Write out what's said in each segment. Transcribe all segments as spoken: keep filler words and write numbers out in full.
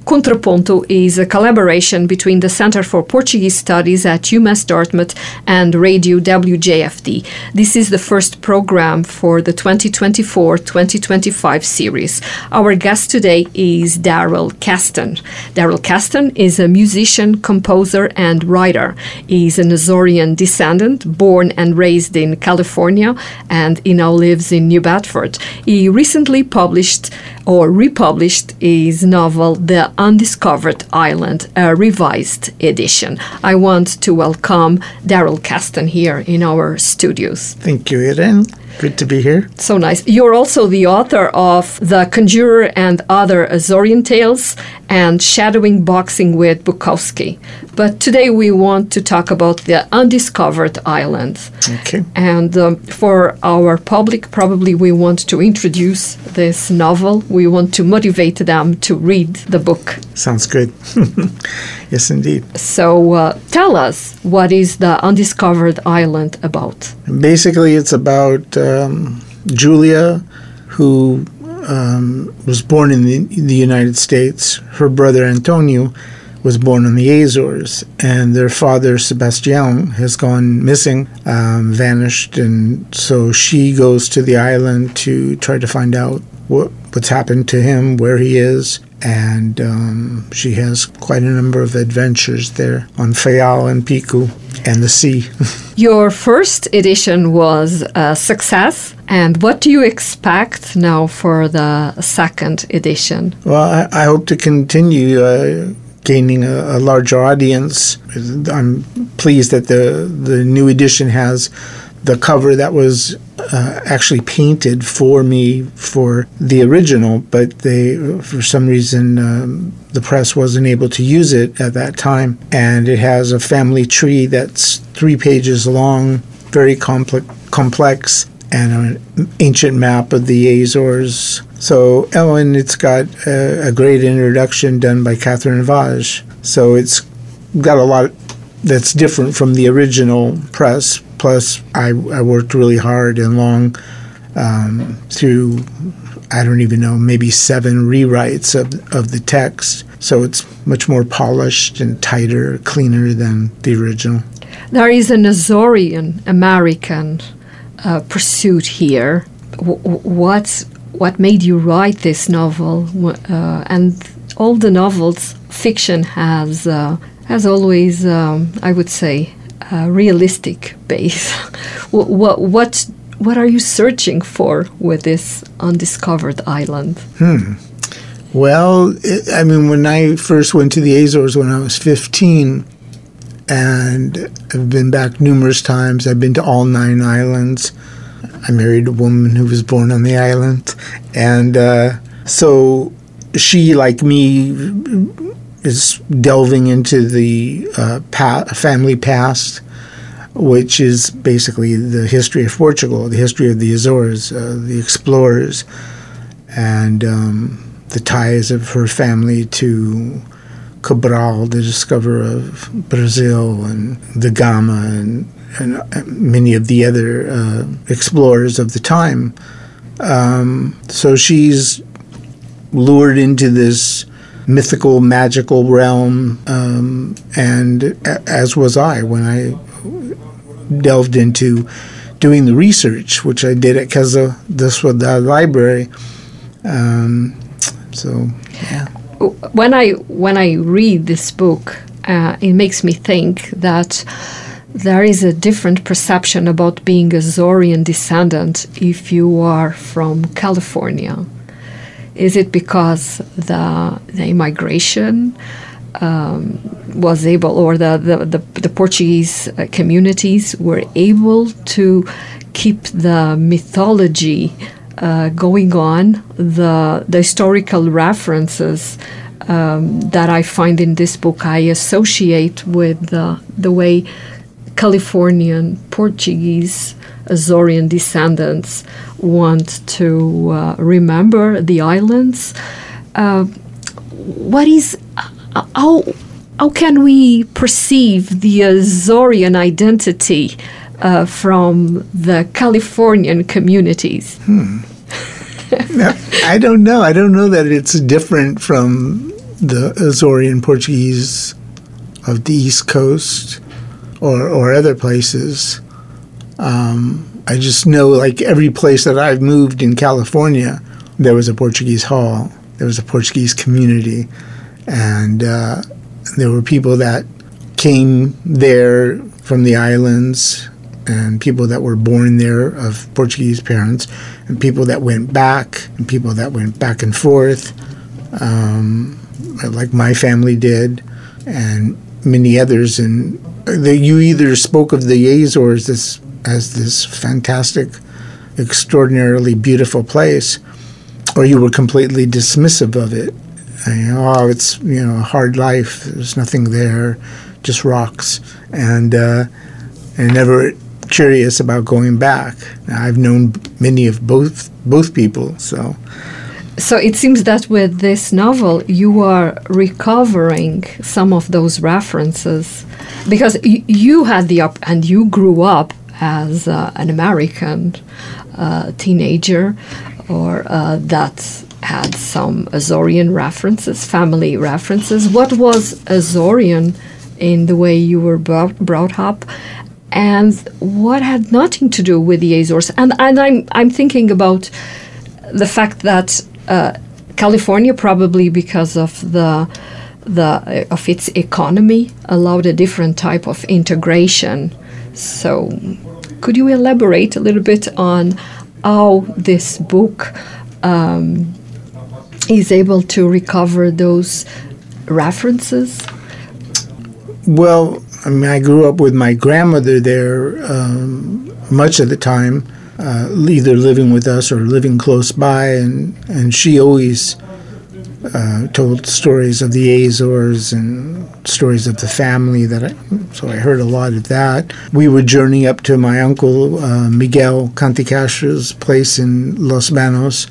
Contraponto is a collaboration between the Center for Portuguese Studies at UMass Dartmouth and Radio W J F D. This is the first program for the twenty twenty-four twenty twenty-five series. Our guest today is Daryl Caston. Daryl Caston is a musician, composer, and writer. He is an Azorean descendant, born and raised in California, and he now lives in New Bedford. He recently published or republished his novel, The Undiscovered Island, a revised edition. I want to welcome Daryl Caston here in our studios. Thank you, Irene. Good to be here. So nice. You're also the author of The Conjurer and Other Azorean Tales and Shadowing Boxing with Bukowski. But today we want to talk about The Undiscovered Island. Okay. And um, for our public, probably we want to introduce this novel. We want to motivate them to read the book. Sounds good. Yes, indeed. So uh, tell us, what is The Undiscovered Island about? Basically, it's about um, Julia, who um, was born in the, in the United States. Her brother Antonio was born on the Azores, and their father, Sebastian, has gone missing, um, vanished, and so she goes to the island to try to find out what, what's happened to him, where he is, and um, she has quite a number of adventures there on Fayal and Pico and the sea. Your first edition was a success, and what do you expect now for the second edition? Well, I, I hope to continue uh, gaining a, a larger audience. I'm pleased that the, the new edition has the cover that was uh, actually painted for me for the original, but they, for some reason, um, the press wasn't able to use it at that time. And it has a family tree that's three pages long, very complex, complex, and an ancient map of the Azores. So, oh, and it's got a, a great introduction done by Catherine Vage. So it's got a lot that's different from the original press. Plus, I, I worked really hard and long um, through, I don't even know, maybe seven rewrites of, of the text. So it's much more polished and tighter, cleaner than the original. There is an Azorean American uh, pursuit here. W- what, what made you write this novel? Uh, and all the novels, fiction has, uh, has always, um, I would say, a realistic base. what, what, what are you searching for with this undiscovered island? Hmm. Well, it, I mean, when I first went to the Azores when I was fifteen, and I've been back numerous times. I've been to all nine islands. I married a woman who was born on the island. And uh, so she, like me, is delving into the uh, pa- family past, which is basically the history of Portugal, the history of the Azores, uh, the explorers, and um, the ties of her family to Cabral, the discoverer of Brazil, and the Gama, and, and many of the other uh, explorers of the time. Um, so she's lured into this mythical, magical realm, um, and a- as was I when I delved into doing the research, which I did at Casa da Ciudad Library. Um, so, yeah. When I when I read this book, uh, it makes me think that there is a different perception about being a Azorean descendant if you are from California. Is it because the the immigration um, was able, or the the, the, the Portuguese uh, communities were able to keep the mythology uh, going on, the the historical references um, that I find in this book I associate with the, the way Californian Portuguese Azorean descendants want to uh, remember the islands. Uh, what is uh, how how can we perceive the Azorean identity uh, from the Californian communities? Hmm. No, I don't know. I don't know that it's different from the Azorean Portuguese of the East Coast or, or other places. Um, I just know, like, every place that I've moved in California, there was a Portuguese hall. There was a Portuguese community. And uh, there were people that came there from the islands and people that were born there of Portuguese parents and people that went back and people that went back and forth, um, like my family did, and many others. And the, you either spoke of the Azores as, as this fantastic, extraordinarily beautiful place, or you were completely dismissive of it. And, you know, oh, it's, you know, a hard life. There's nothing there, just rocks. And uh, and never curious about going back. I've known many of both both people, so. So it seems that with this novel, you are recovering some of those references, because y- you had the up and you grew up as uh, an American uh, teenager, or uh, that had some Azorean references, family references. What was Azorean in the way you were brought, brought up, and what had nothing to do with the Azores? And and I'm I'm thinking about the fact that uh, California, probably because of the the of its economy, allowed a different type of integration. So, could you elaborate a little bit on how this book um, is able to recover those references? Well, I mean, I grew up with my grandmother there um, much of the time, uh, either living with us or living close by, and, and she always uh, told stories of the Azores and stories of the family. That I, so I heard a lot of that. We would journey up to my uncle uh, Miguel Canticastra's place in Los Banos,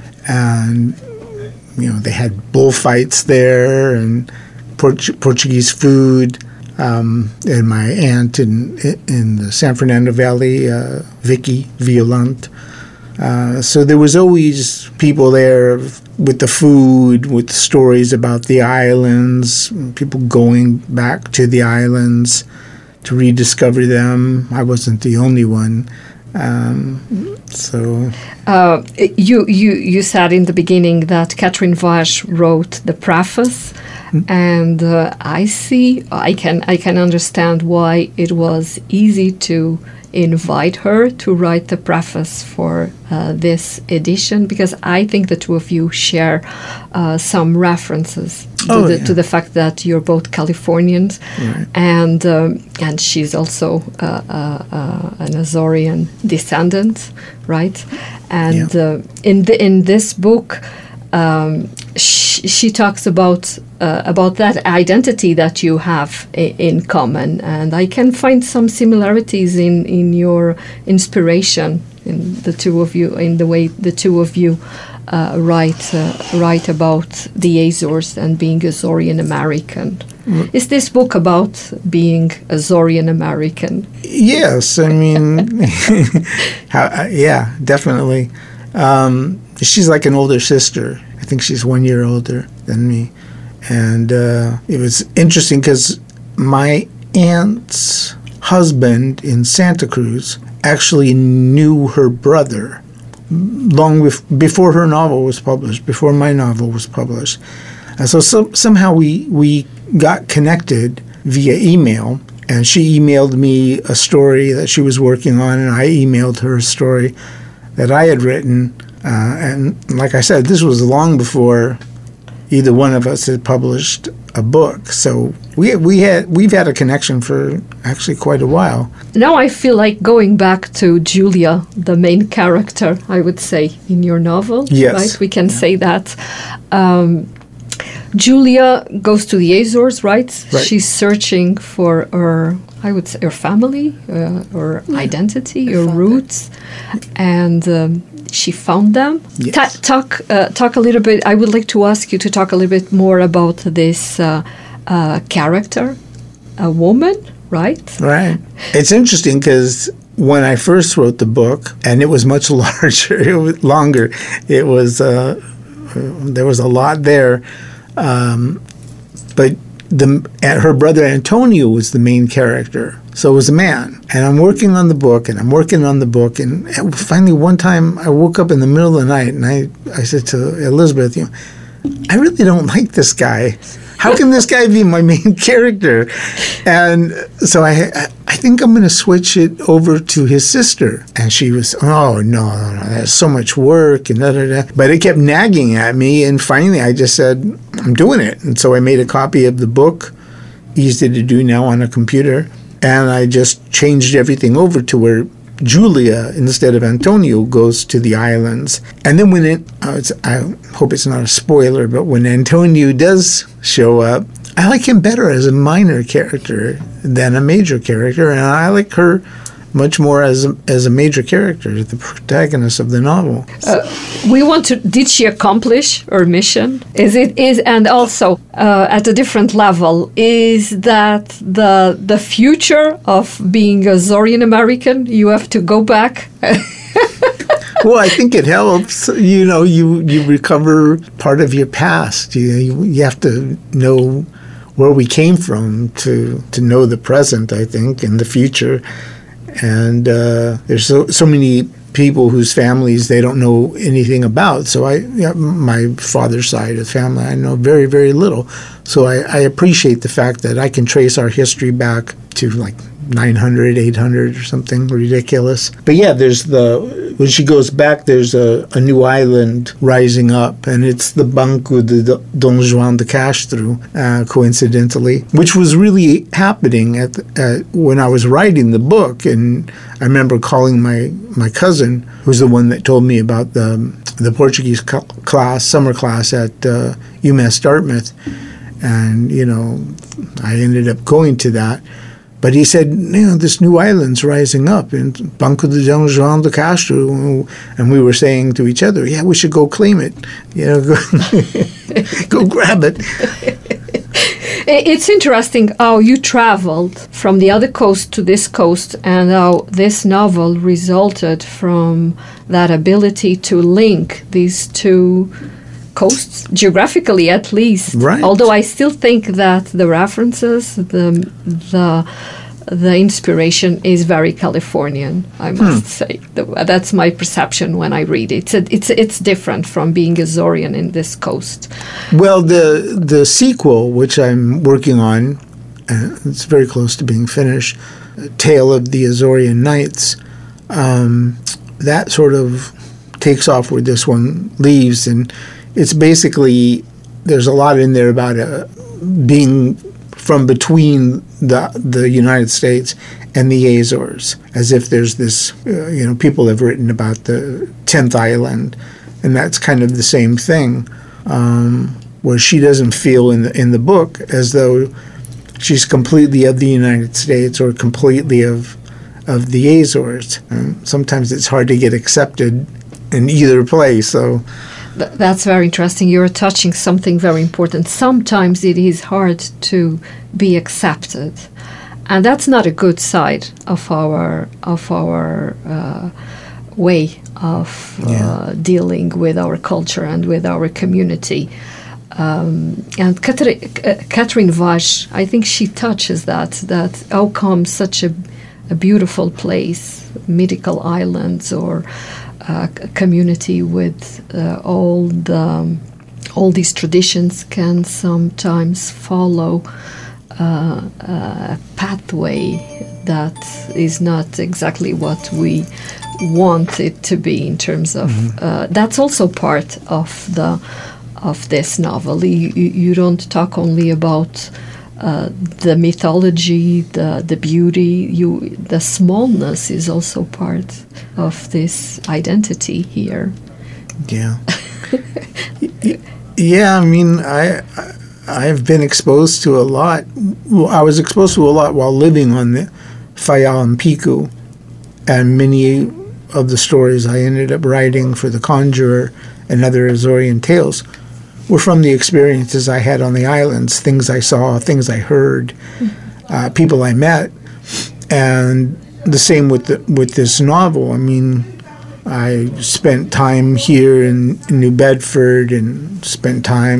and you know they had bullfights there and Port- Portuguese food. Um, and my aunt in in the San Fernando Valley, uh, Vicky Violant. Uh, so there was always people there with the food, with stories about the islands, people going back to the islands to rediscover them. I wasn't the only one. Um, so uh, you you you said in the beginning that Catherine Vaz wrote the preface. And uh, I see, I can, I can understand why it was easy to invite her to write the preface for uh, this edition, because I think the two of you share uh, some references to, oh, the, yeah. to the fact that you're both Californians, right. and um, and she's also uh, uh, uh, an Azorean descendant, right? And yeah. uh, in the, in this book. Um, she, she talks about uh, about that identity that you have I- in common, and I can find some similarities in, in your inspiration in the two of you, in the way the two of you uh, write uh, write about the Azores and being Azorean American. Mm. Is this book about being Azorean American? Yes, I mean, how, yeah, definitely. Um, she's like an older sister. I think she's one year older than me. And uh, it was interesting because my aunt's husband in Santa Cruz actually knew her brother long bef- before her novel was published, before my novel was published. And so, so somehow we, we got connected via email, and she emailed me a story that she was working on, and I emailed her a story that I had written, uh, and like I said, this was long before either one of us had published a book. So we we had we've had a connection for actually quite a while. Now I feel like going back to Julia, the main character, I would say, in your novel. Yes, right? We can yeah. say that. Um, Julia goes to the Azores, right? right? She's searching for her, I would say, her family, uh, her yeah. identity, her roots, and um, she found them. Yes. Ta- talk, uh, talk a little bit. I would like to ask you to talk a little bit more about this uh, uh, character, a woman, right? Right. It's interesting because when I first wrote the book, and it was much larger, it was longer. It was uh, uh, there was a lot there. Um, but the her brother Antonio was the main character. So it was a man. And I'm working on the book, and I'm working on the book. And finally, one time, I woke up in the middle of the night, and I, I said to Elizabeth, you know, I really don't like this guy. How can this guy be my main character? And so I I think I'm going to switch it over to his sister. And she was, oh, no, no, no, that's so much work. And da, da, da. But it kept nagging at me. And finally, I just said, I'm doing it. And so I made a copy of the book, easy to do now on a computer. And I just changed everything over to where Julia, instead of Antonio, goes to the islands. And then when it, uh, it's, I hope it's not a spoiler, but when Antonio does show up, I like him better as a minor character than a major character, and I like her much more as a, as a major character, the protagonist of the novel. Uh, we want to. Did she accomplish her mission? Is it is and also uh, at a different level? Is that the the future of being a Zorian American? You have to go back. Well, I think it helps. You know, you you recover part of your past. You you, you have to know where we came from to to know the present, I think, and the future. And uh, there's so so many people whose families they don't know anything about. So I, you know, my father's side of the family, I know very, very little. So I, I appreciate the fact that I can trace our history back to like nine hundred, eight hundred or something ridiculous. But yeah, there's the, when she goes back, there's a, a new island rising up, and it's the Banco de Don Juan de Castro, uh, coincidentally, which was really happening at, at when I was writing the book. And I remember calling my, my cousin, who's the one that told me about the, the Portuguese class, summer class at uh, UMass Dartmouth. And, you know, I ended up going to that. But he said, you know, this new island's rising up in Banco de Don Juan de Castro. And we were saying to each other, yeah, we should go claim it. You know, go, go grab it. It's interesting how you traveled from the other coast to this coast and how this novel resulted from that ability to link these two coasts, geographically at least. Right. Although I still think that the references, the the the inspiration is very Californian, I must hmm. say. The, that's my perception when I read it. It's a, it's it's different from being a Zorian in this coast. Well, the the sequel, which I'm working on, uh, it's very close to being finished, Tale of the Azorian Nights, um, that sort of takes off where this one leaves, and it's basically, there's a lot in there about uh, being from between the the United States and the Azores, as if there's this, uh, you know, people have written about the tenth island, and that's kind of the same thing, um, where she doesn't feel in the, in the book as though she's completely of the United States or completely of, of the Azores. And sometimes it's hard to get accepted in either place, so... That's very interesting. You're touching something very important. Sometimes it is hard to be accepted, and that's not a good side of our of our uh, way of uh, yeah. dealing with our culture and with our community. Um, and Catherine, uh, Catherine Vache, I think she touches that. That how come such a, a beautiful place, mythical islands, or Uh, community with uh, all the um, all these traditions can sometimes follow uh, a pathway that is not exactly what we want it to be in terms of mm-hmm. uh, that's also part of the of this novel. You, you don't talk only about Uh, the mythology, the the beauty, you the smallness is also part of this identity here. Yeah. Yeah, I mean, I, I I've been exposed to a lot. I was exposed to a lot while living on the Fayal and Pico, and many of the stories I ended up writing for The Conjurer and other Azorian tales were from the experiences I had on the islands, things I saw, things I heard, uh, people I met. And the same with the, with this novel. I mean, I spent time here in, in New Bedford and spent time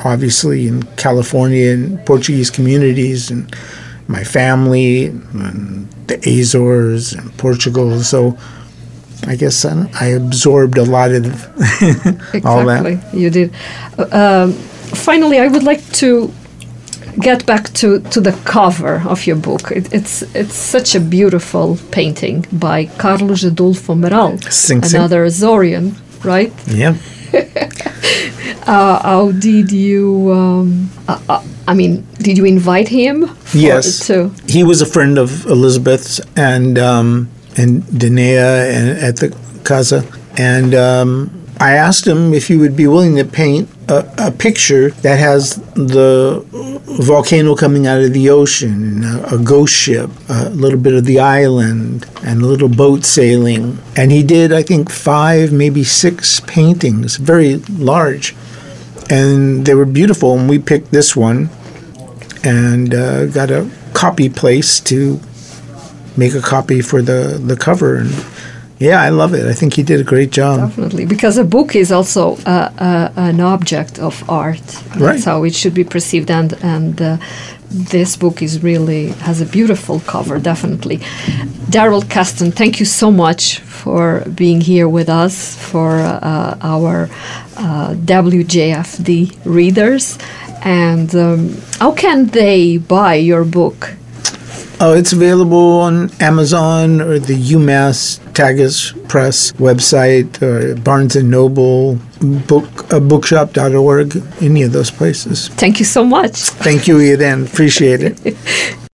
obviously in California and Portuguese communities and my family and the Azores and Portugal. So I guess I, I absorbed a lot of all that. Exactly, you did. Uh, um, finally, I would like to get back to, to the cover of your book. It, it's it's such a beautiful painting by Carlos Adolfo Meral, Sing, sing. another Azorian, right? Yeah. uh, how did you? Um, uh, uh, I mean, did you invite him? For, Yes. To He was a friend of Elizabeth's and um, and Danae and at the Casa, and um, I asked him if he would be willing to paint a, a picture that has the volcano coming out of the ocean, a, a ghost ship, a little bit of the island, and a little boat sailing. And he did, I think, five, maybe six paintings, very large. And they were beautiful, and we picked this one and uh, got a copy placed to make a copy for the, the cover. And yeah, I love it. I think he did a great job. Definitely, because a book is also uh, uh, an object of art. That's Right. how it should be perceived, and and uh, this book is really has a beautiful cover. Definitely, Daryl Caston, thank you so much for being here with us for uh, our uh, W J F D readers. And um, how can they buy your book? Oh, it's available on Amazon or the UMass Tagus Press website or Barnes and Noble, book, uh, bookshop dot org, any of those places. Thank you so much. Thank you, Eden. Appreciate it.